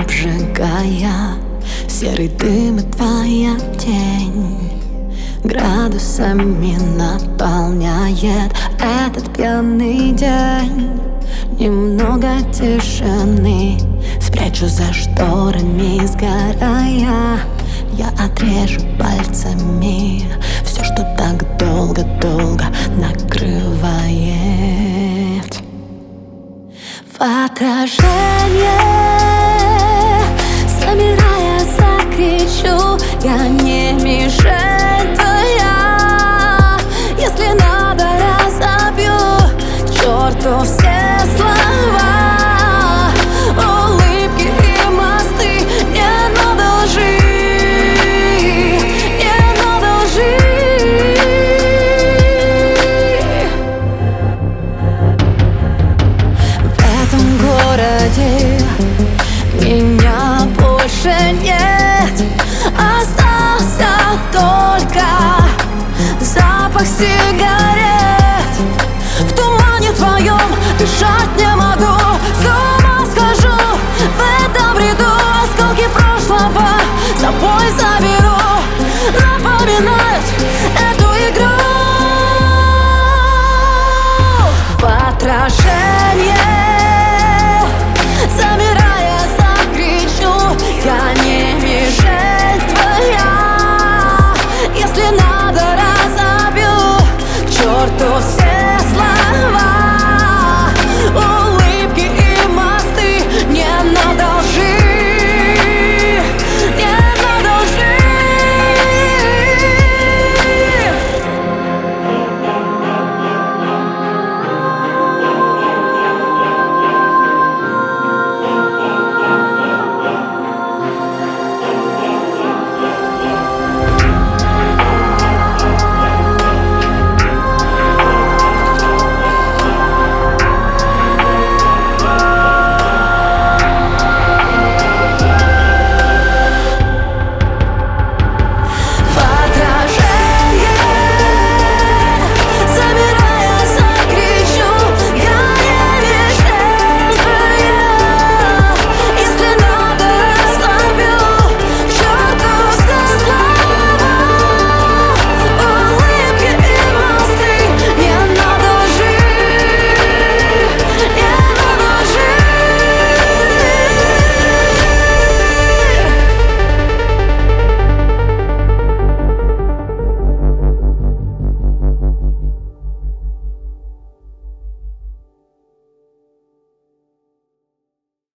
обжигая, серый дым и твоя тень градусами наполняет этот пьяный день. Немного тишины спрячу за шторами, сгорая. Я отрежу пальцами все, что так долго-долго накрывает. В отражение, замирая, закричу: я не мишень твоя. Если надо, разобью к черту все слова, улыбки и мосты. Не надо лжи, не надо лжи. В этом городе меня больше нет, остался только запах сигарет. В тумане твоем дышать не могу, с ума схожу в этом бреду. Осколки прошлого с собой заберу, напоминать эту игру. В отражение,